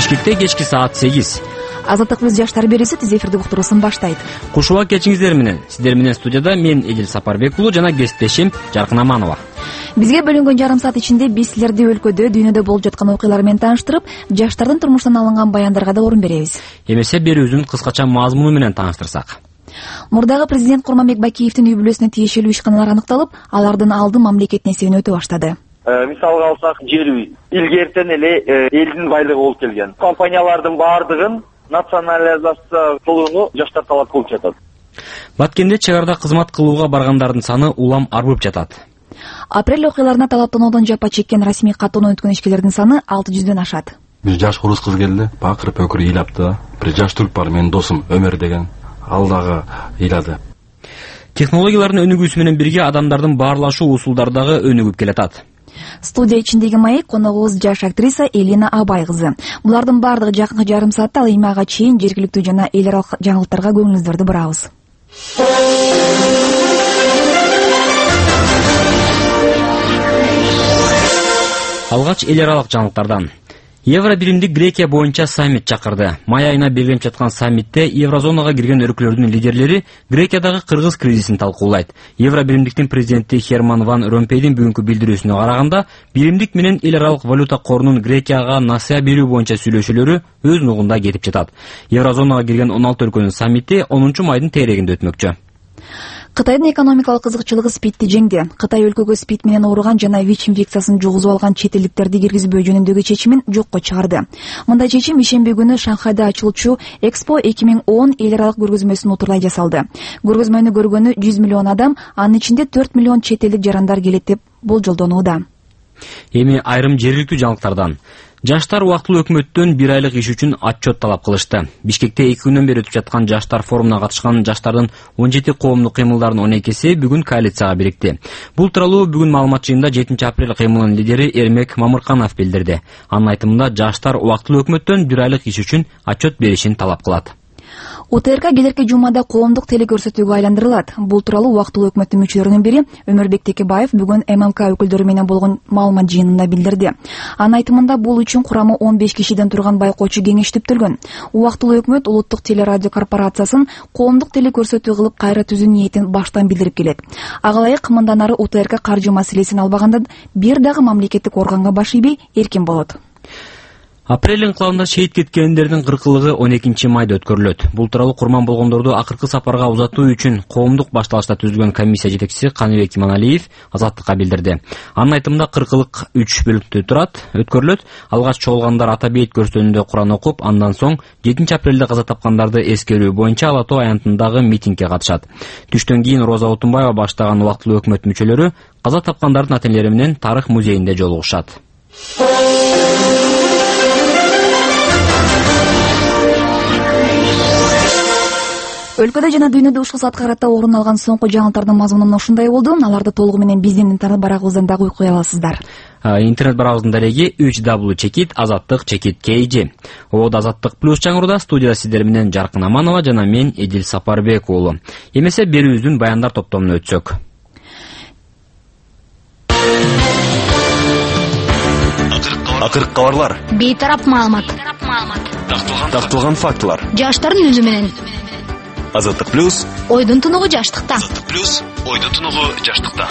Бишкекте кечки саат 8. Азаттык биз жаштар берүүсү тиз эфирди уктуруусун баштайт. Кушула кечиңиздер менен. Сиздер менен студияда мен Эдил Сапарбек уулу жана кесиптешим Жаркын Аманова. Бизге бөлүнгөн жарым саат ичинде биз силерди өлкөдө, дүйнөдө болуп жаткан окуялар менен тааныштырып, жаштардын турмуштан алынган баяндарга да орун беребиз. Эмесе берүүбүздүн кыскача мазмуну менен тааныштырсак. Мурдагы президент Курманбек Бакиевдин үй бүлөсүнө тиешелүү ишканалар аныкталып, алардын алды мамлекеттин эсебине өтө баштады. Мисалга алсак, жер үй илгертен эле элдин байлыгы болуп келген. Компаниялардын баардыгын национализация кылууну жаштар талап кылып жатат. Баткенде чыгарда кызмат кылууга баргандардын саны улам арбып жатат. Апрель окуяларына талаптоодон жапа чеккен расмий каттоону өткөн ишкерлердин саны 600дөн ашат. Бир жаш курус кыз келди, бакырып өкүр ыйлапты. Бир жаш түрк бар, менин досум Өмөр деген. Ал дагы ыйлады. Технологиялардын өнүгүүсү менен бирге адамдардын баарлашуу усулдары дагы өнүгүп келатат. Студия ичиндеги маек коногубуз жаш актриса Элина Абай кызы. Булардын баардыгы жакынкы жарым саатта ал эми ага чейин жергиликтүү жана эл аралык жаңылыктарга көңүлүңүздөрдү бурабыз. Алгач эл аралык жаңылыктардан. Евро биримдик Грекия боюнча саммит чакырды. Май айына белгиленип жаткан саммитте еврозонага кирген өлкөлөрдүн лидерлери Грекиядагы кыргыз кризисин талкуулайт. Евро биримдиктин президенти Херман Ван Ромпейдин бүгүнкү билдирүүсүнө караганда, биримдик менен эл аралык валюта корунун Грекияга насыя берүү боюнча сүйлөшүүлөрү өз нугунда кетип жатат. Еврозонага кирген 16 өлкөнүн саммити 10 майдын тегерегинде өтмөкчү. Кытайдын экономикалык кызыкчылыгы СПИДти жеңди. Кытай өлкөгө СПИД менен ооруган жана ВИЧ инфекциясын жугузуп алган чет элдиктерди киргизбөө жөнүндөгү чечимин жокко чыгарды. Мындай чечим ишемби күнү Шанхайда ачылуучу Экспо 2010 эл аралык көргөзмөсүнүн утурлай жасалды. Көргөзмөнү көргөнү 100 миллион адам, анын ичинде 4 миллион чет элдик жарандар келет деп болжолдонууда. Эми айрым жергиликтүү жаңылыктардан. Жаштар убактылуу өкмөттөн 1 айлык иш үчүн отчет талап кылышты. Бишкекте 2 күндөн бери өтүп жаткан жаштар форумуна катышкан жаштардын 17 коомдук кыймылдардын 12-си бүгүн коалицияга бирикти. Бул тууралуу бүгүн маалымат жыйынында 7 апрель кыймылынын лидери Эрмек Мамырканов билдирди. Анын айтымында жаштар убактылуу өкмөттөн 1 айлык иш үчүн отчет беришин талап кылат. УТРК келерки жумада коомдук телекөрсөтүүгө айландырылат. Бул тууралуу убактылуу өкмөттүн мүчөлөрүнүн бири Өмөрбек Текебаев бүгүн ММК өкүлдөрү менен болгон маалымат жыйынында билдирди. Анын айтымында бул үчүн курамы 15 кишиден турган байкоочу кеңеш түптөлгөн. Убактылуу өкмөт улуттук телерадио корпорациясын коомдук телекөрсөтүү кылып кайра түзүү ниетин баштан билдирип келет. Ага ылайык мындан ары УТРК каржы маселесин албаганда бир дагы мамлекеттик органга баш ийбей эркин болот. Апрель инкылабында шейит кеткендердин 40-ылыгы 12 майда өткөрүлөт. Бул тууралуу курман болгондорду акыркы сапарга узатуу үчүн коомдук башталышта түзүлгөн комиссия жетекчиси Каныбек Иманалиев Азаттыкка билдирди. Анын айтымында 40-ылык 3 бөлүктө турат, өткөрүлөт. Алгач чогулгандар ата бейит көрсөтүүндө Куран окуп, андан соң 7 апрелде каза тапкандарды эскерүү боюнча Ала Тоо аянтындагы митингге катышат. Түштөн кийин Роза Отунбаева баштаган убактылуу өкмөт мүчөлөрү каза тапкандардын ата-энелери менен тарых музейинде жолугушат. Өлкөдө жана дүйнөдө ушул саатка карата орун алган соңку жаңылыктардын мазмуну ушундай болду. Аларды толугу менен биздин интернет барагыбыздан дагы укуй аласыздар. Интернет барагыбыздын дареги www.azattik.kg. Ободо Азаттык плюс чаңырда студияда сиздер менен Жаркын Аманова жана мен Эдил Сапарбек уулу. Эмесе берүүбүздүн баяндар топтомуна өтсөк. Акыркы кабарлар. Бейтарап маалымат. Такталган фактылар. Жаштардын үнү менен. Азаттык плюс. Ойдун тунугу жаштыкта. Азаттык плюс. Ойдун тунугу жаштыкта.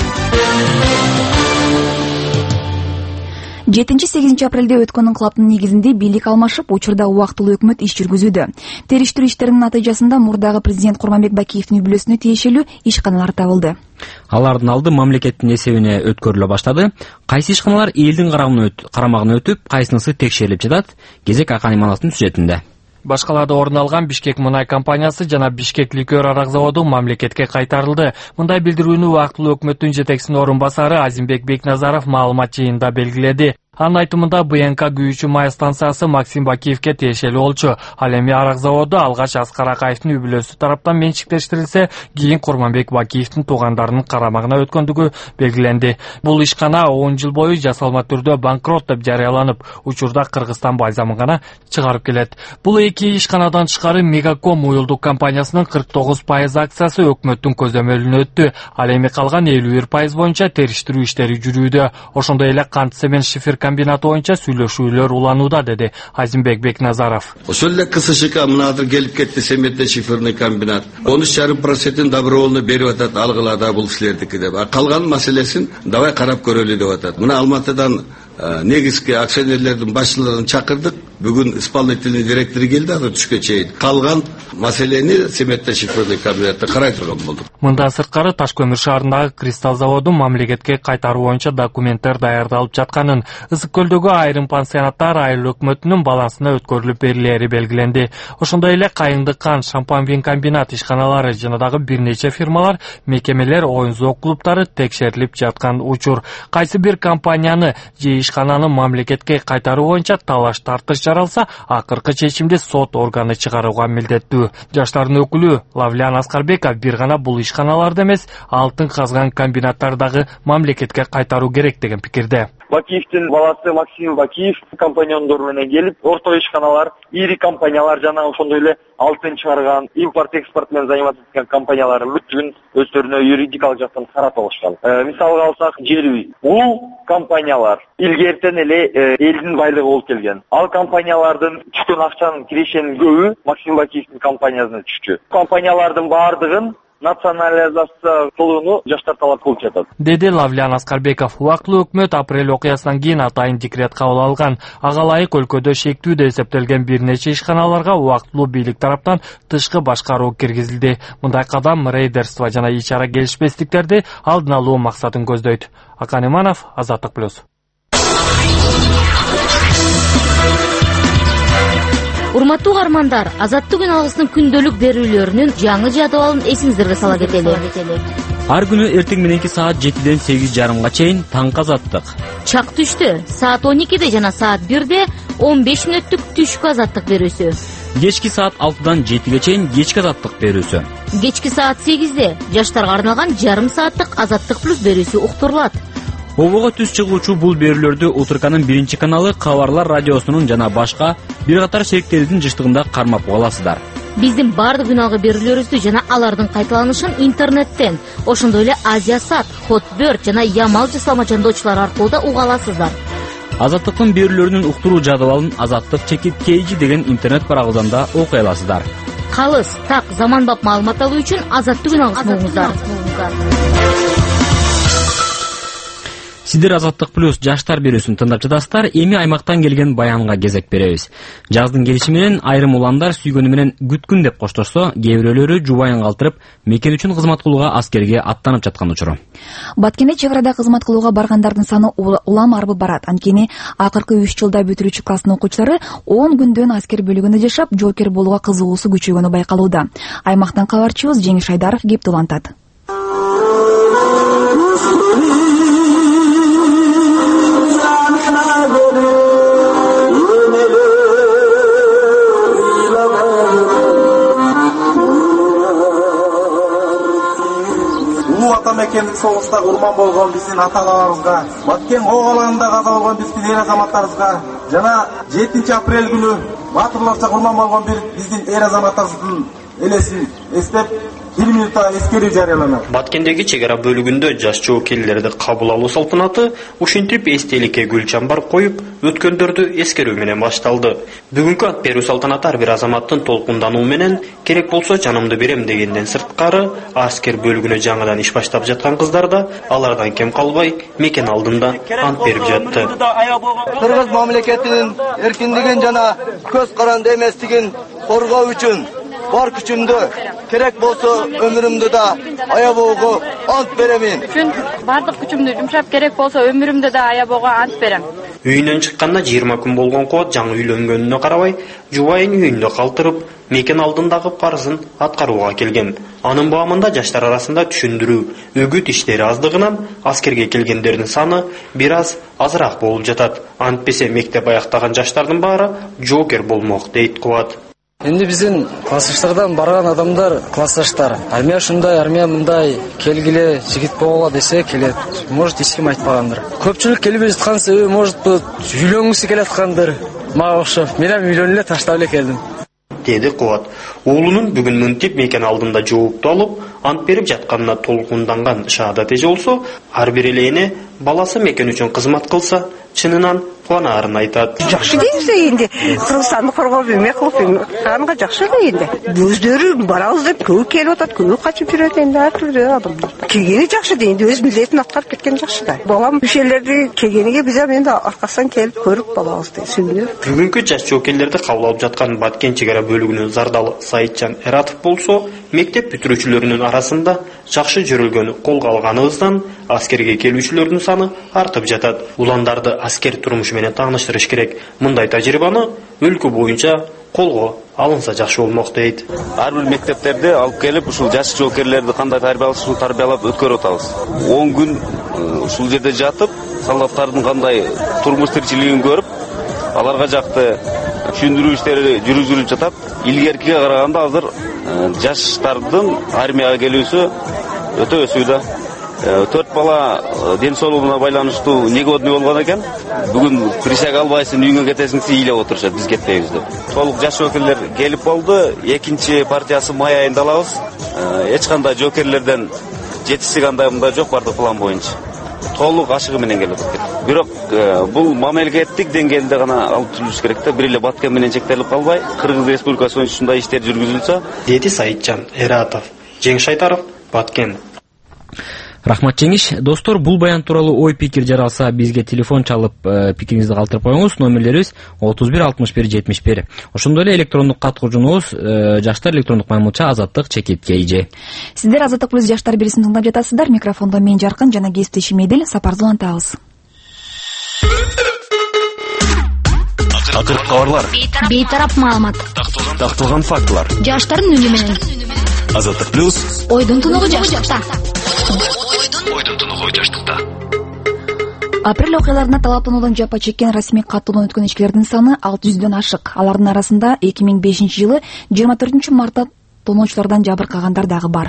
7-8 апрелде өткөн инкылаптын негизинде бийлик алмашып, учурда убактылуу өкмөт иш жүргүзүүдө. Териштирүү иштеринин натыйжасында мурдагы президент Курманбек Бакиевдин үй бүлөсүнө тиешелүү ишканалар табылды. Алардын алды мамлекеттин эсебине өткөрүлө баштады. Кайсы ишканалар элдин карамагына өтүп, кайсынысы текшерилип жатат? Кезек Акан Имановдун сюжетинде. Башкаларда орун алган Бишкек мунай компаниясы жана Бишкек ликер арак заводу мамлекетке кайтарылды. Мындай билдирүүнү убактылуу өкмөттүн жетекчисинин орун басары Азимбек Бекназаров маалымат жыйынында белгиледи. Анын айтымында БНК күйүүчү май станциясы Максим Бакиевке тиешелүү болчу. Ал эми арак заводу алгач Аскар Акаевдин үй бүлөсү тараптан менчиктештирилсе, кийин Курманбек Бакиевдин туугандарынын карамагына өткөндүгү белгиленди. Бул ишкана 10 жыл бою жасалма түрдө банкрот деп жарыяланып, учурда Кыргызстан бальзамын гана чыгарып келет. Бул эки ишканадан тышкары Мегаком уюлдук компаниясынын 49% акциясы өкмөттүн көзөмөлүнө өттү. Ал эми калган 51% боюнча териштирүү иштери жүрүүдө. Ошондой эле кант цемент шифер комбинаты боюнча сүйлөшүүлөр уланууда, деди Азимбек Бекназаров. Ошол эле КСШК мынадыр келип кетти, Семетте шиферный комбинат. 13,5% добровольно берип атат, алгылада бул силердики деп. Калган маселесин давай карап көрөлү деп атат. Мына Алматыдан негизги акционерлердин башчыларын чакырдык. Бүгүн исполнительный директору келди, аны түшкө чейин. Калган маселени Семетте шиферный комбинатта карай турган болдук. Мындан сырткары Таш көмүр шаарындагы кристалл заводун мамлекетке кайтаруу боюнча документтер даярдалып жатканын, Ысык көлдөгү айрым пансионаттар айыл өкмөтүнүн балансына өткөрүлүп берилери белгиленди. Ошондой эле Кайыңды кан, Шампан-Вин комбинат ишканалары жана дагы бир нече фирмалар, мекемелер, оюн-зоок клубтары текшерилип жаткан учур. Кайсы бир компанияны же ишкананы мамлекетке кайтаруу боюнча талаш тартыш жаралса, акыркы чечимди сот органы чыгарууга милдеттүү. Жаштардын өкүлү Лавлян Аскарбеков бир гана бул ишканаларды эмес, алтын казган комбинаттардагы мамлекетке кайтаруу керек деген пикирде. Бакиевдин баласы Максим Бакиев компаньондору менен келип, орто ишканалар, ири компаниялар жана ошондой эле алтын чыгарган, импорт-экспорт менен заниматься эткен компаниялардын бүттүгүн өздөрүнө юридикалык жактан карап алышкан. Мисалга алсак, Жерви. Бул компаниялар илгертен эле элдин байлыгы болуп келген. Ал компаниялардын түшкөн акчанын кирешенин көбү Максим Бакиевдин компаниясына түшчү. Компаниялардын баардыгын национализация кылууну жаштар талап кылып жатат, деди Лавлян Аскарбеков. Убактылуу өкмөт апрель окуясынан кийин атайын декрет кабыл алган. Ага ылайык өлкөдө шектүү деп эсептелген бир нече ишканаларга убактылуу бийлик тараптан тышкы башкаруу киргизилди. Мындай кадам рейдерство жана ичара келишпестиктерди алдын алуу максатын көздөйт. Акан Иманов, Азаттык плюс. Урматтуу угармандар, Азаттык күн алгысынын күндөлүк берүүлөрүнүн жаңы жадыбалын эсиңиздерге сала кетели. Ар күнү эртең мененки саат 7ден 8:30 чейин таңкы Азаттык. Чак түштө саат 12де жана саат 1де 15 мүнөттүк түшкү Азаттык берүүсү. Кечки саат 6дан 7ге чейин кечки Азаттык берүүсү. Кечки саат 8де жаштарга арналган жарым сааттык Азаттык плюс берүүсү уктурулат. Обого түз чыгуучу бул берүүлөрдү Утурканын 1 каналы, Кабарлар радиосунун жана башка бир катар шериктерибиздин жыштыгында кармап аласыздар. Биздин бардык күн алгы берүүлөрүбүздү жана алардын кайталанышын интернеттен, ошондой эле Азиясат, Хотберт жана Ямал жасалма жандоочулар аркылуу да уга аласыздар. Азаттыктын берүүлөрүнүн уктуруу жадыбалын azattik-kg деген интернет барабыздан да окуй аласыздар. Калыс, так, заманбап маалымат алуу үчүн Азаттык күн алгысын угуңуздар. Сиздер Азаттык плюс жаштар берүүсүн тыңдап жатасыздар. Эми аймактан келген баянга кезек беребиз. Жаздын келиши менен айрым уландар сүйгөнү менен күткүн деп коштошсо, кээ бирөөлөрү жубайын калтырып, мекен үчүн кызмат кылууга аскерге аттанып жаткан учуру. Баткенде чек арада кызмат кылууга баргандардын саны улам арбы барат. Анткени акыркы 3 жылда бүтүрүүчү класстын окуучулары 10 күндөн аскер бөлүгүндө жашап, жоокер болууга кызыгуусу күчөйгөнү байкалууда. Аймактан кабарчыбыз Жеңиш Айдаров кеп улантат. Мекендик согушта курман болгон биздин ата-аналарыбызга, Баткен оголанында каза болгон биздин эр азаматтарыбызга жана 7 апрель күнү батырларча курман болгон биздин эр азаматтарыбыздын элесин эстеп 1 минутта эскерүү жарыяланат. Баткендеги чек ара бөлүгүндө жаш жоокерлерди кабыл алуу салтанаты ушинтип эстеликке гүл чамбар коюп, өткөндөрдү эскерүү менен башталды. Бүгүнкү ант берүү салтанаты ар бир азаматтын толкундануу менен керек болсо жанымды берем дегенден сырткары, аскер бөлүгүнө жаңыдан иш баштап жаткан кыздар да алардан кем калбай мекен алдында ант берип жатты. Кыргыз мамлекетинин эркиндигин жана көз каранды эместигин коргоо үчүн бар күчүмдү, керек болсо өмүрүмдү да аябоого ант беремин. Бардык күчүмдү жумшап, керек болсо өмүрүмдү да аябоого ант берем. Үйүнөн чыкканда 20 күн болгон Куат жаңы үйлөнгөнүнө карабай, жубайын үйүндө калтырып, мекен алдындагы парызын аткарууга келген. Анын баамында жаштар арасында түшүндүрүү, өгүт иштери аздыгынан аскерге келгендердин саны бир аз азыраак болуп жатат. Антпесе мектеп аяктаган жаштардын баары жоокер болмок, дейт Куат. Энди биздин классташтардан барган адамдар классташтар. Армия ушундай, армия мындай, келгиле, жигит болгула десе келет. Может, эч ким айтпагандыр. Көпчүлүк келбей жаткан себеби может үйлөнгүсү келаткандыр. Мага окшоп, мен үйлөнүп эле таштап эле келдим, деди Куат. Уулунун бүгүн мынтип мекен алдында жоопту алып, ант берип жатканына толкунданган шаадат эже болсо, ар бир эле эне баласы мекен үчүн кызмат кылса, чынынан кубанаарын айтат. Жакшы дейбиз энди Кыргызстанды коргоп эме кылып канга жакшы эле энди. Өздөрү барабыз деп көп келип атат, көп качып жүрөт энди ар түрдүү адамдар. Келгени жакшы дейт, өз милдетин аткарып кеткен жакшы да. Балам мүшелерди келгениге биз эми аркасынан келип көрүп балабыз дейт, сүйлөп. Бүгүнкү жаш жоокерлерди кабыл алып жаткан Баткен чек ара бөлүгүнүн зардалы Саитжан Эратов болсо, мектеп бүтүрүүчүлөрүнүн арасында жакшы жүрүлгөнү колго алганыбыздан аскерге келүүчүлөрдүн саны артып жатат. Уландарды аскер турмушу менен тааныштырыш керек. Мындай тажрыйбаны өлкө боюнча колго алынса жакшы болмок дейт. Ар бир мектептерде алып келип, ушул жаш жоокерлерди кандай тарбиялап өткөрүп атабыз. 10 күн ушул жерде жатып, солдаттардын кандай турмуш тиричилигин көрүп, аларга жакты түшүндүрүү иштери жүргүзүлүп жатат. Илгеркиге караганда азыр жаштардын армияга келүүсү өтө өсүүдө. 4 бала ден соолугуна байланыштуу негодный болгон экен. Бүгүн присяга албайсың, үйүңө кетесиң, ыйлап отурушат, биз кетпейбиз деп. Толук жаш жоокерлер келип болду. Экинчи партиясы май айында алабыз. Эч кандай жоокерлерден жетиштик андай мындай жок, бардык план боюнча. Толук ашыгы менен келип атат. Бирок бул мамлекеттик деңгээлде гана алып жүрүлүш керек да, бир эле Баткен менен чектелип калбай, Кыргыз Республикасы боюнча ушундай иштер жүргүзүлсө, деди Саитжан Эратов. Жеңиш Шайтаров, Баткен. Рахмат Жеңиш. Достор, бул баян тууралуу ой пикир жаралса, бизге телефон чалып пикириңизди калтырып коюңуз. Номерлерибиз 31 61 71. Ошондой эле электрондук кат кожунубуз жаштар электрондук маймылча azatlyk@kj. Сиздер Азаттык плюс жаштар берүүсүн тыңдап жатасыздар. Микрофондо мен Жаркын жана кесиптешим Эдил. Сапарды улантабыз. Акыркы кабарлар. Бейтарап маалымат. Такталган фактылар. Жаштардын үнү менен. Азаттык плюс. Ойдун тунугу жаштыкта. Ойдун тунугу жаштыкта. Апрель окуяларына талаптануудан жапа чеккен расмий каттоодон өткөн ишкерлердин саны 600дөн ашык. Алардын арасында 2005-жылы 24-мартта тоноочулардан жабыркагандар дагы бар.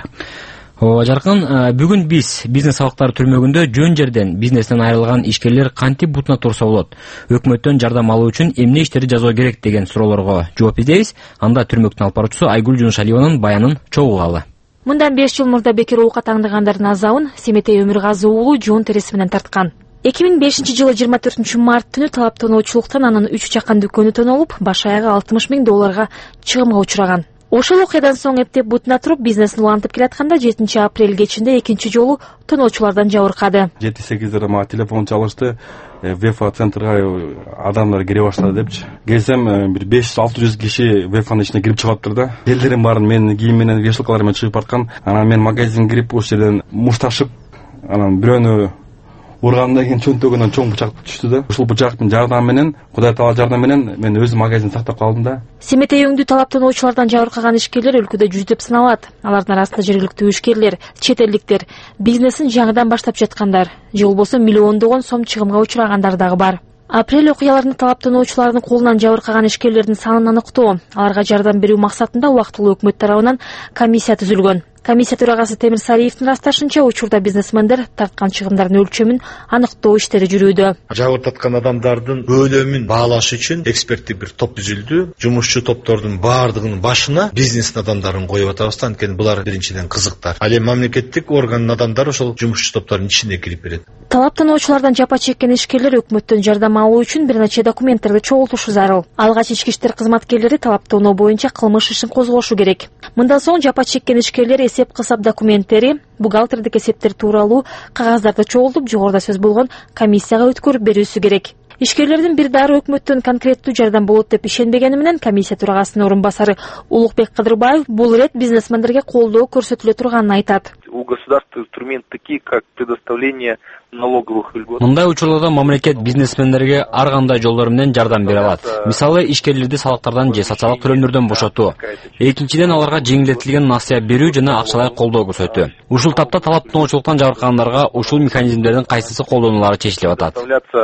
Жаркын, бүгүн биз бизнес сабактары түрмөгүндө жөн жерден бизнестен айрылган ишкерлер кантип бутуна турса болот, өкмөттөн жардам алуу үчүн эмне иштерди жасоо керек деген суроолорго жооп издейбиз. Анда түрмөктүн алып баруучусу Айгүл Жунушалиеванын баянын чогуу алалы. Мындан 5 жыл мурда бекер оокат таңдагандардын азабын Семетей Өмүргазы уулу жоон терisi менен тарткан. 2005-жылы 24-март түнү талаптануучулуктан анын 3 чакан дүкөнү тоналып, баш аягы $60,000 чыгымга учураган. Ошол окуядан соң эптеп бутуна туруп, бизнесин улантып келатканда 7 апрель кечинде экинчи жолу тоноочулардан жабыркады. 7-8 мага телефон чалышты. ВФА центрга адамдар кире баштады депчи. Келсем бир 500-600 киши ВФАнын ичине кирип чыгаптыр да. Элдерим баарын менин кийим менен, вешалкалар менен чыгып барткан. Анан мен магазинге кирип, ошол жерден мушташып, анан бирөөнү ургандан кийин чөнтөгүнөн чоң бычак түштү да. Ушул бычактын жардамы менен, Кудай таала жардамы менен мен өз магазинди сактап калдым да. Семетей өңдүү талаптануучулардан жабыркаган ишкерлер өлкөдө жүздөп саналат. Алардын арасында жергиликтүү ишкерлер, чет элдиктер, бизнесин жаңыдан баштап жаткандар, же болбосо миллиондогон сом чыгымга учурагандар дагы бар. Апрель окуяларында талаптануучулардын колунан жабыркаган ишкерлердин санын аныктоо, аларга жардам берүү максатында убактылуу өкмөт тарабынан комиссия түзүлгөн. Комиссия төрагасы Темир Сариевдин ырасташынча, учурда бизнесмендер тарткан чыгымдардын өлчөмүн аныктоо иштери жүрүүдө. Жабыркаткан адамдардын өлөмүн баалаш үчүн эксперттик бир топ түзүлдү. Жумушчу топтордун баардыгынын башына бизнес адамдарын коюп атабыз, анткени булар биринчиден кызыктар. Ал эми мамлекеттик органдын адамдары ошол жумушчу топтордун ичине кирип берет. Талаптануучулардан жапа чеккен ишкерлер өкмөттөн жардам алуу үчүн бир нече документтерди чогултушу зарыл. Алгач ички иштер кызматкерлери талаптануу боюнча кылмыш ишин козгошу керек. Мындан соң жапа чеккен ишкерлер эсеп-кысап документтери, бухгалтердик эсептер тууралуу кагаздарды чогултуп, жогоруда сөз болгон комиссияга өткөрүп берүүсү керек. Ишкерлердин бир дары өкмөттөн конкреттүү жардам болот деп ишенбегени менен комиссия төрагасынын орун басары Улукбек Кадырбаев бул рет бизнесмендерге колдоо көрсөтүлө турганын айтат. У государства инструменты такие, как предоставление налоговых льгот. Мындай учурларда мамлекет бизнесмендерге ар кандай жолдор менен жардам бере алат. Мисалы, ишкерлерди салыктардан же социалдык төлөмдөрдөн бошотуу. Экинчиден, аларга жеңилдетилген насыя берүү жана акчалай колдоо көрсөтүү. Ушул тапта талаптануучулуктан жабыркагандарга ушул механизмдердин кайсысы колдонулары чечилип атат.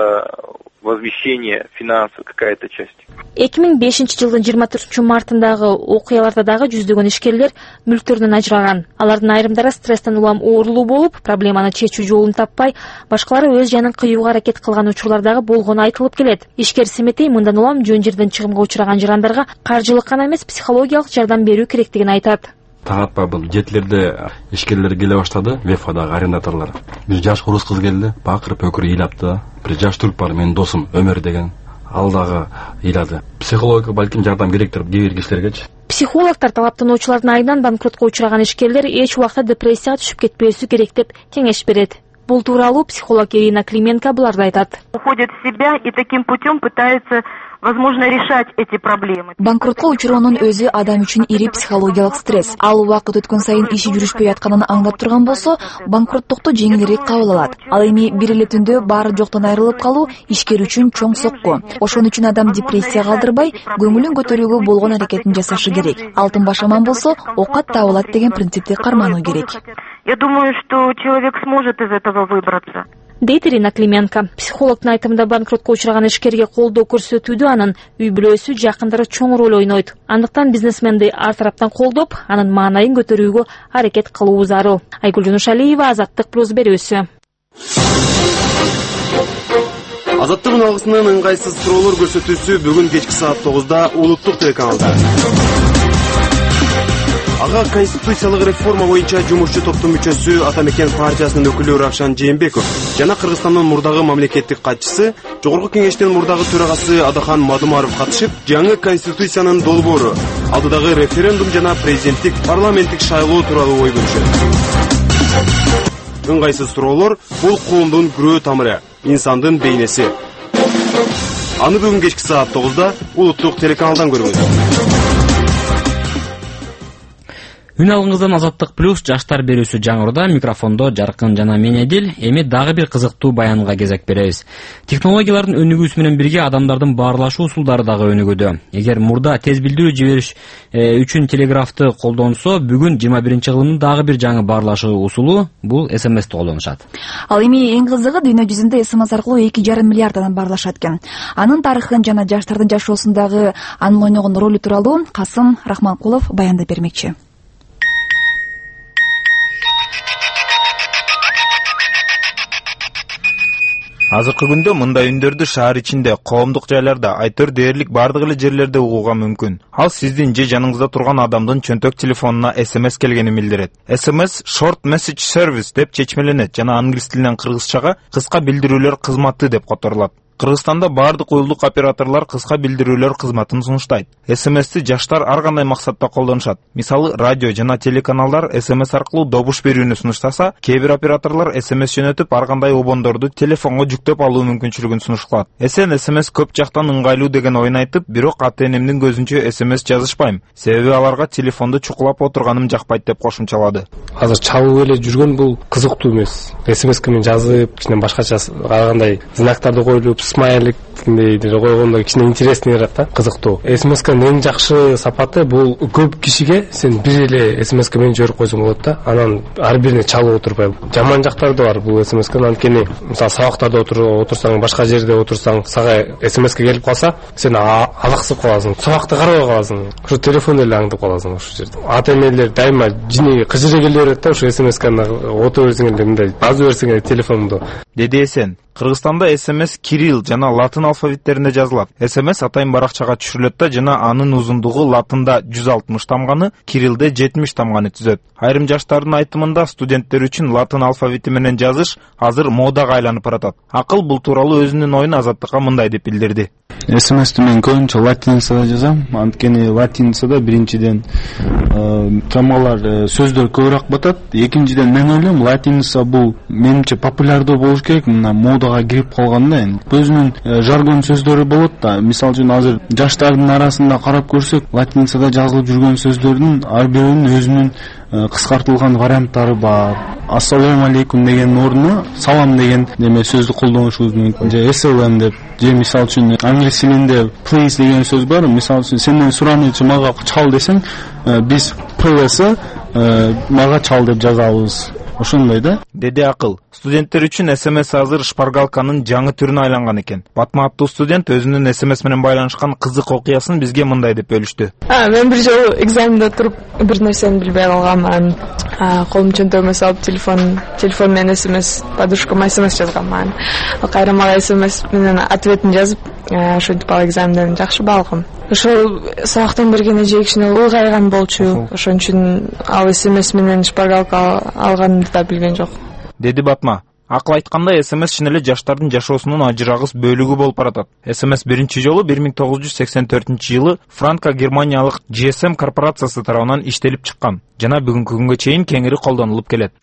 Возмещение финансов, какая-то часть. 2005-жылдын 24-мартындагы окуяларда дагы жүздөгөн ишкерлер мүлктөрүнөн ажыраган. Алардын айрымдары стресстен улам оорулуу болуп, проблеманы чечүү жолун таппай, башкалары өз жанын кыюуга аракет кылган учурлар дагы болгону айтылып келет. Ишкер Семетей мындан улам жөн жерден чыгымга учураган жарандарга каржылык гана эмес, психологиялык жардам берүү керектигин айтат. Тагатпа бул жетилерде ишкерлер келе баштады, ВЕФадагы арендаторлор. Бир жаш орус кыз келди, бакырып өкүрүп ыйлапты. Бир жаш түрк бар, менин досум Өмөр деген. Ал дагы ыйлады. Психологик балким жардам керектир кээ бир кишилергечи. Психологтор талаптануучулардын айынан банкротко учураган ишкерлер эч убакта депрессияга түшүп кетпесү керек деп кеңеш берет. Бул тууралуу психолог Ирина Клименко буларды айтат. Уходит в себя и таким путем пытается, возможно, решать эти проблемы. Банкротко учуроонун өзү адам үчүн ири психологиялык стресс. Ал убакыт өткөн сайын иши жүрүшпөй атканын аңдап турган болсо, банкроттукту жеңилирээк кабыл алат. Ал эми бир эле түндө баары жоктон айрылып калуу ишкер үчүн чоң сокку. Ошон үчүн адам депрессияга алдырбай, көңүлүн көтөрүүгө болгон аракетин жасашы керек. Алтын баш аман болсо, окат табылат деген принципти кармануу керек. Я думаю, что человек сможет из этого выбраться. Дейт Ирина Клименко. Психологдун айтымында банкротко учураган ишкерге колдоо көрсөтүүдө анын үй бүлөсү, жакындары чоң роль ойнойт. Андыктан бизнесменди ар тараптан колдоп, анын маанайын көтөрүүгө аракет кылуу зарыл. Айгүл Жунушалиева, Азаттык плюс берүүсү. Азаттык алгысынын ыңгайсыз суроолор көрсөтүүсү бүгүн кечки саат 9-да улуттук телеканалда. Ага конституциялык реформа боюнча жумушчу топтун мүчөсү Атамекен партиясынын өкүлү Равшан Жээнбеков жана Кыргызстандын мурдагы мамлекеттик катчысы, Жогорку кеңештин мурдагы төрагасы Адахан Мадумаров катышып, жаңы конституциянын долбоору, алдыдагы референдум жана президенттик парламенттик шайлоо тууралуу ой бөлүшөт. Ыңгайсыз суроолор бул коомдун күрөө тамыры, инсандын бейнеси. Аны бүгүн кечки саат 9-да улуттук телеканалдан көрүңүздөр. Үн алгыңыздан Азаттык плюс жаштар берүүсү жаңырда, микрофондо Жаркын жана мен Эдил. Эми дагы бир кызыктуу баянга кезек беребиз. Технологиялардын өнүгүүсү менен бирге адамдардын баарлашуу усулдары дагы өнүгүүдө. Эгер мурда тез билдирүү жибериш үчүн телеграфты колдонсо, бүгүн 21-кылымдын дагы бир жаңы баарлашуу усулу бул СМСти колдонушат. Ал эми эң кызыгы дүйнө жүзүндө СМС аркылуу 2,5 миллиард адам баарлашат экен. Анын тарыхын жана жаштардын жашоосундагы анын ойногон ролу тууралуу Касым Рахманкулов баяндап бермекчи. Азыркы күндө мындай үндөрдү шаар ичинде, коомдук жайларда, айтор дээрлик бардык эле жерлерде угууга мүмкүн. Ал сиздин же жаныңызда турган адамдын чөнтөк телефонуна СМС келгенин билдирет. СМС Short Message Service деп чечмеленет жана англис тилинен кыргызчага кыска билдирүүлөр кызматы деп которулат. Кыргызстанда бардык уюлдук операторлор кыска билдирүүлөр кызматын сунуштайт. СМСти жаштар ар кандай максатта колдонушат. Мисалы, радио жана телеканалдар СМС аркылуу добуш берүүнү сунуштаса, кээ бир операторлор СМС жөнөтүп ар кандай обондорду телефонго жүктөп алуу мүмкүнчүлүгүн сунуш кылат. Эсен СМС көп жактан ыңгайлуу деген ойун айтып, бирок ата-энемдин көзүнчө СМС жазышпайм. Себеби аларга телефонду чукулап отурганым жакпайт деп кошумчалады. Азыр чалып эле жүргөн бул кызыктуу эмес. СМС менен жазып, кичине башкача ар кандай знактарды коюлуп, смайлик дейдир койгондо кичине интересный болот да, кызыктуу. СМСканын эң жакшы сапаты бул көп кишиге сен бир эле СМС менен жиберип койсоң болот да. Анан ар бирине чалып отурбай. Жаман жактары да бар бул СМСканын. Анткени мисалы сабактарда отурсаң, башка жерде отурсаң, сага СМСке келип калса, сен алаксып каласың. Сабакты карабай каласың. Ошо телефонду эле аңдып каласың ошол жерде. Ата-энелер дайыма жини кыжыра келе берет да, ошо СМСканы отуп берсең эле мындай азып берсең эле телефонду. Деди Эсен. Кыргызстанда СМС кирилл жана латын алфавиттеринде жазылат. СМС атайын баракчага түшүрүлөт да жана анын узундугу латында 160 тамганы, кириллде 70 тамганы түзөт. Айрым жаштардын айтымында студенттер үчүн латын алфавити менен жазыш азыр модага айланып баратат. Акыл бул тууралуу өзүнүн оюн Азаттыкка мындай деп билдирди. СМСти мен көбүнчө латиницада жазам. Анткени латиницада биринчиден тамгалар сөздөр көбүрөөк батат. Экинчиден мен ойлойм латиница бул менимче популярдуу болуш керек. Мына модага кирип калганда өзүнүн жаргон сөздөрү болот да. Мисалы үчүн азыр жаштардын арасында карап көрсөк, латиницада жазылып жүргөн сөздөрдүн ар биринин өзүнүн кыскартылган варианттары бар. Ассалому алейкум деген ордуна салам деген неме сөздү колдонушубуз мүмкүн. Же SLM деп, же мисалы үчүн англис тилинде please деген сөз бар. Мисалы үчүн сенден суранычы мага чал десең, биз PS мага чал деп жазабыз. Ошондой да. Деди Акыл. Студенттер үчүн СМС азыр шпаргалканын жаңы түрүнө айланган экен. Батма аттуу студент өзүнүн СМС менен байланышкан кызык окуясын бизге мындай деп бөлүштү. Мен бир жолу экзаменде туруп бир нерсени билбей калгам. Колум чөнтөгүмө салып телефон менен СМС, подружкама СМС жазгам. Кайра мага СМС менен ответин жазып, ошентип ал экзаменден жакшы бал алгам. ошол сабактан бергене же кичине ылгайган болчу. Ошон үчүн ал СМС менен шпаргалка алганымды да билген жок. Деди Батма. Акыл айтканда СМС чын эле жаштардын жашоосунун ажырагыс бөлүгү болуп баратат. СМС биринчи жолу 1984-жылы Франко-Германиялык GSM корпорациясы тарабынан иштелип чыккан жана бүгүнкү күнгө чейин кеңири колдонулуп келет.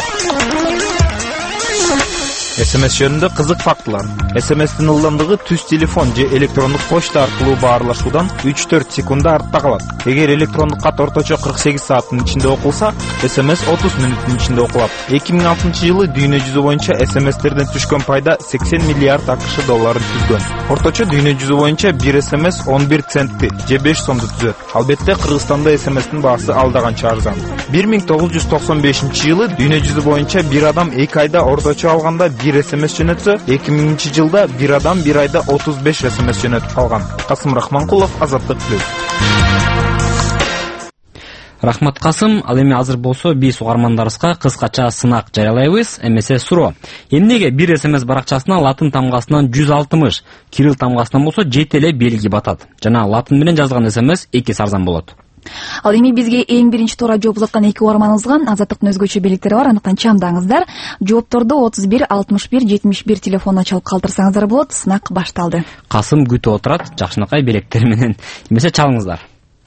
СМС жөнүндө кызык фактылар. СМСтин ылдамдыгы түз телефон же электрондук почта аркылуу баарлашуудан 3-4 секунда артта калат. Эгер электрондук кат орточо 48 сааттын ичинде окулса, СМС 30 мүнөттүн ичинде окулат. 2006-жылы дүйнө жүзү боюнча СМСтерден түшкөн пайда 80 миллиард АКШ долларын түзгөн. Орточо дүйнө жүзү боюнча 1 СМС 11 центти же 5 сомду түзөт. Албетте Кыргызстанда СМСтин баасы алда канча арзан. 1995-жылы дүйнө жүзү боюнча бир адам 2 айда орточо алганда 1 СМС жөнөтсө, 2000-жылда бир адам бир айда 35 СМС жөнөтүп калган. Касым Рахманкулов, Азаттык плюс. Рахмат Касым, ал эми азыр болсо биз угармандарыбызга кыскача сынак жарыялайбыз, эмесе суроо. Эмнеге бир СМС баракчасына латын тамгасынан 160, кирилл тамгасынан болсо 7 эле белги батат. Жана латын менен жазылган СМС 2 арзан болот. Ал эми бизге эң биринчи туура жооп узаткан эки угарманыбызга Азаттыктын өзгөчө белектери бар, андыктан чамдаңыздар. Жоопторду 31 61 71 телефонуна чалып калтырсаңыздар болот. Сынак башталды. Касым күтүп отурат, жакшынакай белектери менен. Эмесе чалыңыздар.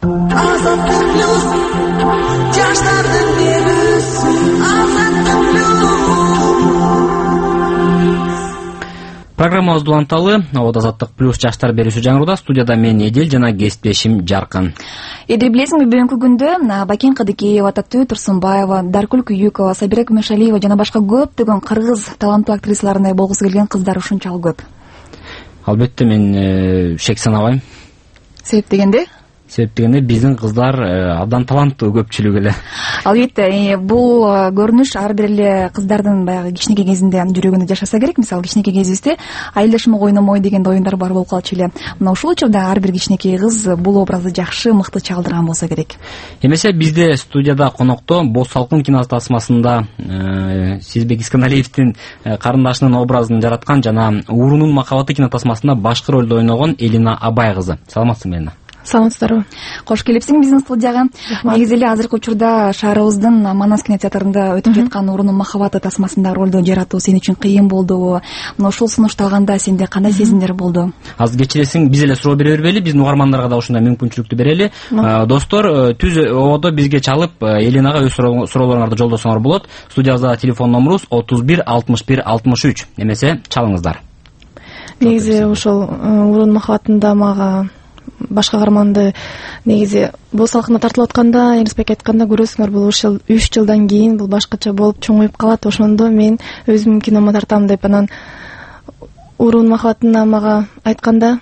Программабыз уланталы, Азаттык плюс жаштар берүүсү жаңыруда. Студияда мен Эдил жана кесиптешим Жаркын. Эдил, билесиңби, бүгүнкү күндө Бакен Кадыкеева, Таттуу Турсунбаева, Даркүл Күйүкова, Сабира Күмөшалиева жана башка көптөгөн кыргыз таланттуу актрисаларындай болгусу келген кыздар ушунчалык көп. Албетте мен шек санабайм. Себеп дегенде биздин кыздар абдан таланттуу көпчүлүгү эле. Албетте, бул көрүнүш ар бир эле кыздардын баягы кичинекей кезинде жүрөгүндө жашаса керек. Мисалы, кичинекей кезибизде айылдашым ойномой деген оюндар бар болуп калчу эле. Мына ушул учурда ар бир кичинекей кыз бул образды жакшы, мыкты чалдырган болсо керек. Эмесе бизде студияда конокто Боз салкын кинотасмасында Сизбек Исканалиевдин карындашынын образын жараткан жана Уурунун махабаты кинотасмасында башкы ролду ойногон Элина Абай кызы. Саламатсыңбы, Элина? Саламатсыздарбы? Кош келипсиң биздин студияга. Негизи эле азыркы учурда шаарыбыздын Манас кинотеатрында өтүп жаткан Уурунун махабаты тасмасында ролду жаратуу сен үчүн кыйын болдубу? Мына ушул сунушту алганда сенде кандай сезимдер болду? Азыр кечиресиң, биз эле суроо бере бербейли, биздин угармандарга да ушундай мүмкүнчүлүктү берели. Достор, түз ободо бизге чалып, Элинага өз суроолоруңарды жолдосоңор болот. Студиябызда телефон номерубуз 31 61 63. Эмесе чалыңыздар. Негизи ошол Уурунун махабатында мага башка каарманды негизи Боз салкында тартылып атканда, Эмирбек айтканда, көрөсүңөр, бул 3 жылдан кийин бул башкача болуп чоңоюп калат. Ошондо мен өзүмдүн киномо тартам деп, анан Уурунун махабатына мага айтканда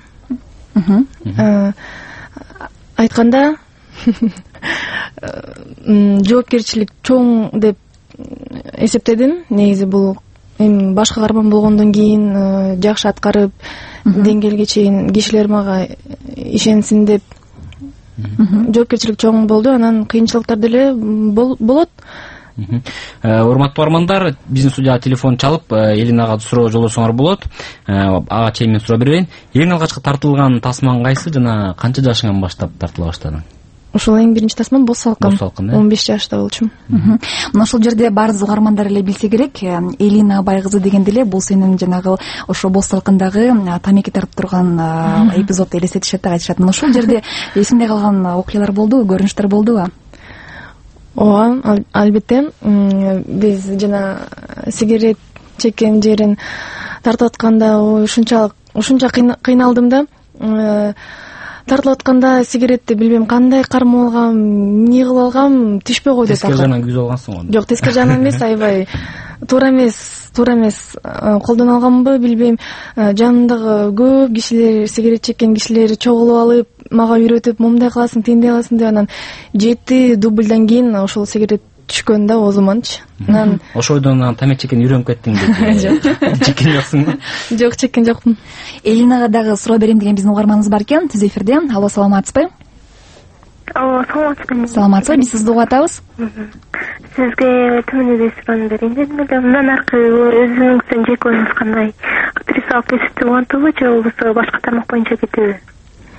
жоопкерчилик чоң деп эсептедим. Негизи бул эми башка каарман болгондон кийин жакшы аткарып деңгээлге чейин кишилер мага ишенсин деп жоопкерчилик чоң болду. Анан кыйынчылыктар деле болот. Урматтуу армандар, биздин студияга телефон чалып Элинага суроо жолдосоңор болот. Ага чейин мен суроо берейин. Эң алгачкы тартылган тасмаң кайсы жана канча жашыңан баштап тартыла баштадың? Ошол эң биринчи тасман Боз салкын. 15 жашта болчумун. Мына ошол жерде баарыбыз угармандар эле билсе керек, Элина Абай кызы дегенде эле бул сенин жанагы ошо Боз салкындагы тамеки тартып турган эпизодду элестетишет деп айтышат. Мына ушул жерде эсиңде калган окуялар болдубу, көрүнүштөр болдубу? Ооба, албетте. Биз жана сигарет чеккен жерин тартып атканда ушунча кыйналдым да. Тартылып атканда сигаретти билбейм кандай кармап алгам, эмне кылып алгам, түшпөй койду. Тескери жагынан күзүп алгансың го. Жок, тескери жагынан эмес, аябай туура эмес колдоно алгамбы билбейм. Жанымдагы көп кишилер, сигарет чеккен кишилер чогулуп алып, мага үйрөтүп, момундай кыласың, тиндей кыласың деп, анан 7 дубльдан кийин ошол сигарет түшкөн да оозуманчы. Анан ошол ойдон тамак чеккен үйрөнүп кеттиң деп. Жок. Чеккен жоксуңбу? Жок, чеккен жокмун. Элинага дагы суроо берем деген биздин угарманыбыз бар экен. Түз эфирде. Алло, саламатсызбы? Алло, саламатсызбы? Саламатсызбы, биз сизди угуп атабыз. Сизге төмөнүндө суроо берейин дедим эле. Мындан аркы өзүңүздүн жеке оюңуз кандай? Актрисалык кесипти улантыбы же болбосо башка тармак боюнча кетеби?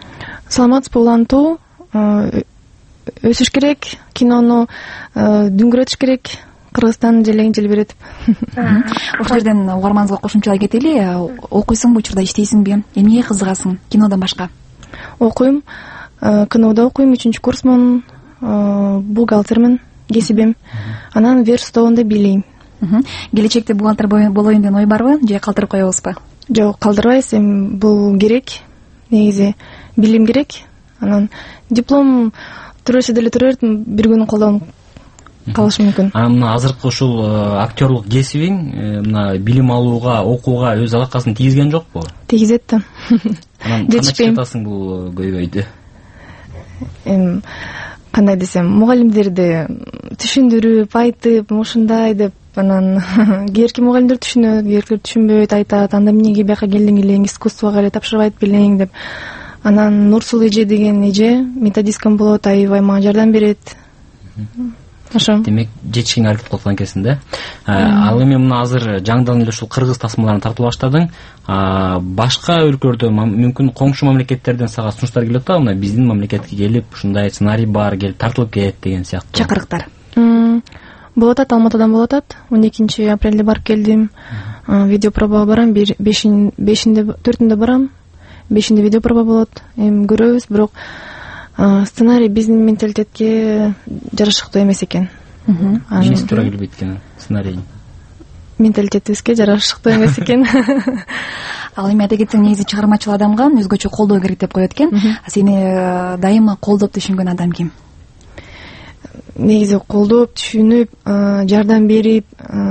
саламатсызбы улантуу өсүш керек, кинону дүңгүрөтүш керек, Кыргызстан желегин желбиретип. Ошол жерден угарманыбызга кошумчалай кетели. Окуйсуңбу, учурда иштейсиңби? Эмнеге кызыгасың кинодон башка? Окуйм, КНУда окуйм, 3-курсмун, бухгалтермин, кесибим. Анан веб столунда бийлейм. Келечекте бухгалтер болоюн деген ой барбы, же калтырып коебузбу? Жок, калтырбайбыз. Эми бул керек. Негизи билим керек. Анан диплом төрөсө деле төрөт, бир күнү колдон калышы мүмкүн. Мына азыркы ушул актерлук кесибиң мына билим алууга, окууга өз алакасын тийгизген жокпу? Тийгизет да. Анан кандай чыгатасың бул көйбөйдү? Эми кандай десем, мугалимдерди түшүндүрүп, айтып, ушундай деп, анан кээерки мугалимдер түшүнөт, кээеркилер түшүнбөйт, айтат, анда эмнеге бияка келдиң элең, искусствого эле тапшырбайт белең деп. Анан Нурсул эже деген эже методисткам болот, аябай мага жардам берет. Ошо. Демек, жетишиңе аракет кылып аткан экенсиң да. Ал эми мына азыр жаңыдан эле ушул кыргыз тасмаларын тартып баштадың. Башка өлкөлөрдө мүмкүн коңшу мамлекеттерден сага сунуштар келип атабы? Мына биздин мамлекетке келип, ушундай сценарий бар, келип тартылып кетет деген сыяктуу. Чакырыктар. Болот атат, Алматыдан болот атат. 12 апрелде барып келдим. Видео проба барам, 4-ндө барам. 5-ндө видео проба болот. Эми көрөбүз, бирок сценарий биздин менталитетке жарашыктуу эмес экен. Эмнеси туура келбейт экен сценарий? Менталитетибизге жарашыктуу эмес экен. Ал эми айта кетсең, негизи чыгармачыл адамга өзгөчө колдоо керек деп коет экен. Сени дайыма колдоп түшүнгөн адам ким? Негизи колдоп, түшүнүп, жардам берип,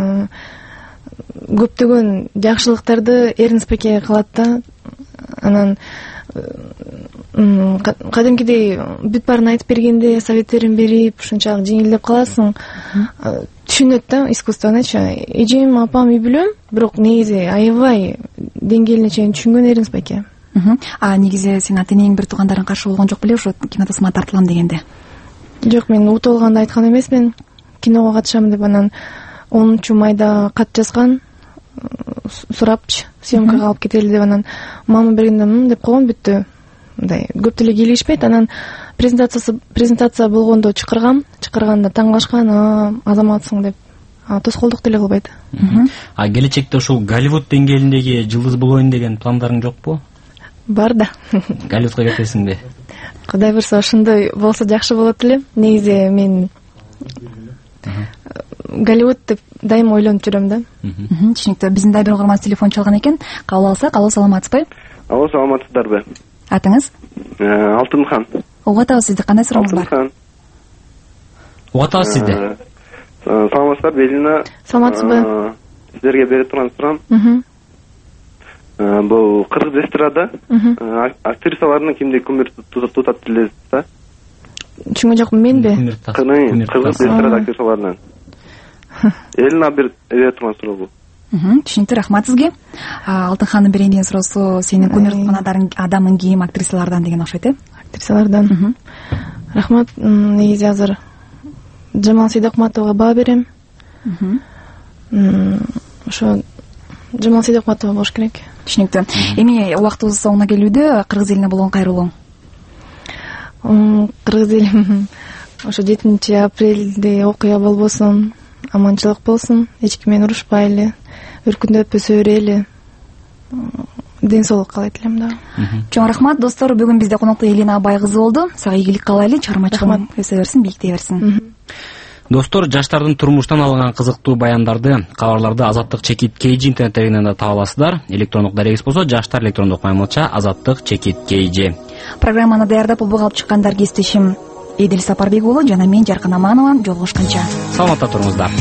көптөгөн жакшылыктарды Эрнспеке кылат да. Анан кадимкидей бүт баарын айтып бергенде, советтерин берип, ушунчалык жеңилдеп каласың. Түшүнөт да искусствонучу. Эжем, апам үй бүлөм, бирок негизи аябай деңгээлине чейин түшүнгөн Эрнспеке. Негизи сен ата-энең, бир туугандарың каршы болгон жок беле ошо кинотасмага тартылам дегенде? Жок, мен утуп алганда айткан эмесмин, киного катышам деп. Анан 10 майда кат жазган, сурапчы, съемкага алып кетели деп. Анан мама бергенде деп койгон, бүттү. Мындай көп деле келишпейт. Анан презентация болгондо чакырганда таң калышкан, азаматсың деп. Тоскоолдук деле кылбайт. Келечекте ушул Голливуд деңгээлиндеги жылдыз болоюн деген пландарың жокпу? Бар да. Голливудка кетесиңби? Кудай бурса, ошондой болсо жакшы болот эле. Негизи мен Голливуд деп дайыма ойлонуп жүрөм да. Түшүнүктүү. Биздин да бир угарман телефон чалган экен. Кабыл алсак. Алло, саламатсызбы? Алло, саламатсыздарбы? Атыңыз? Алтынхан. Угуп атабыз сизди. Кандай сурооңуз бар? Алтынхан. Угуп атабыз сизди. Саламатсыздарбы, Элина? Саламатсызбы? Сиздерге бере турган суроом. Бул кыргыз эстрада актрисаларынын кимди кумир тутат билесиз да? Түшүнгөн жокмун, менби? Кыргыз эстрада актрисаларынан. Элина бере турган суроо бул. Түшүнүктүү, рахмат сизге. Алтынхандын берейин деген суроосу сенин кумир туткан адамың ким, актрисалардан деген окшойт э? Актрисалардан. Рахмат. Негизи азыр Жамал Сейдакматовага баа берем. Ошо Жамал Сейдакматова болуш керек. Түшүнүктүү. Эми убактыбыз соңуна келүүдө, кыргыз элине болгон кайрылууң? Кыргыз элим ошо 7 апрелде окуя болбосун, аманчылык болсун, эч ким менен урушпайлы, өркүндөп өсө берели, ден соолук каалайт элем да. Чоң рахмат, достор. Бүгүн бизде конокто Элина Абай кызы болду. Сага ийгилик каалайлы, чыгармачылыгың өсө берсин, бийиктей берсин. Достор, жаштардын турмуштан алынган кызыктуу баяндарды, кабарларды Азаттык чекит KG интернет дерегинен да таба аласыздар. Электрондук дарегибиз болсо жаштар электрондук маймылча Азаттык чекит KG. Программаны даярдап улбуга алып чыккандар кесиптешим Эдил Сапарбек уулу жана мен Жаркын Аманова. Жолугушканча саламатта туруңуздар.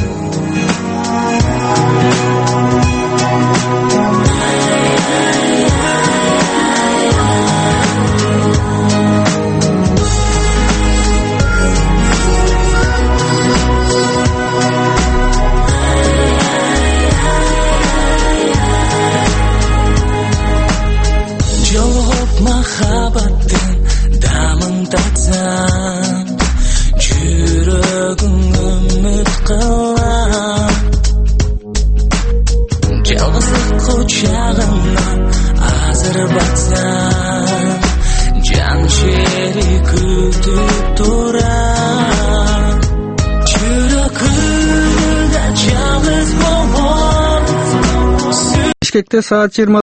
Махаббаттын дамын татсам, жүрөгүң үмүт кылам. Жалгыздык кучагына азыр батсам, Tanışeri kütüp duran Жүрөгүмдө жалгыз болом. Бишкекте саат 20